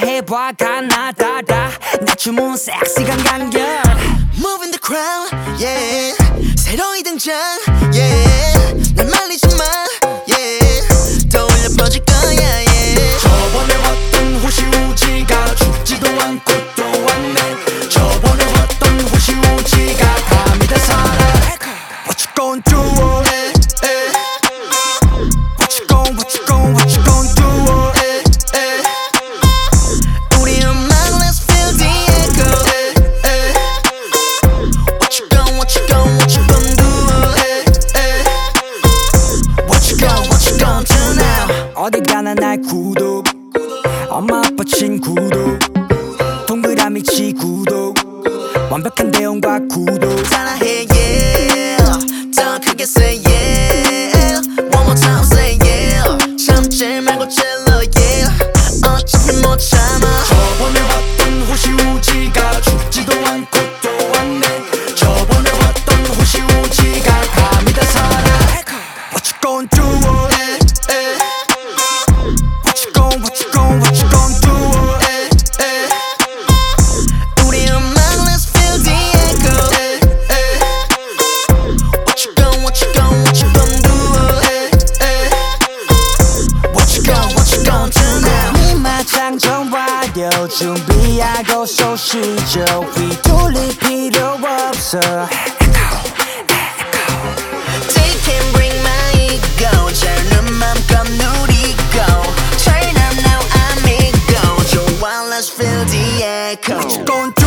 해봐 가나다다 낮춤은 섹시한 간결 Moving the crowd, yeah. 새로이 등장, yeah. 날 말리지 마, yeah. 떠올려 퍼질 거야, yeah. 저번에 왔던 호시우지가 죽지도 않고 또 왔네. 저번에 왔던 호시우지가 감이 다 살아. What you gon' do? What you gon' do? 우리 음악, let's feel the echo. What you gon' do? What you gon' do now? 어디 가나 날 구독 엄마 아빠 친구도 동그라미 치 구독 완벽한 대응과 구독 사랑해, yeah. 더 크게 say yeah. One more time say yeah. 참지 말고 질러, yeah. 어차피 못 참아. 저번에 왔던 호시우지가 죽지도 않고 또 왔네. 저번에 왔던 호시우지가 감이 다 살아. What you gon' do? What you gon' do? 우리 음악, let's feel the echo. What you gon' do? What you gon' do now? 이마장 정화요 준비하고 쏘시죠 휘둘릴 필요 없어. Take and bring my ego. 젊은 맘껏 누리고. Turn up now amigo. 좋아, let's feel the echo. What you gon' do?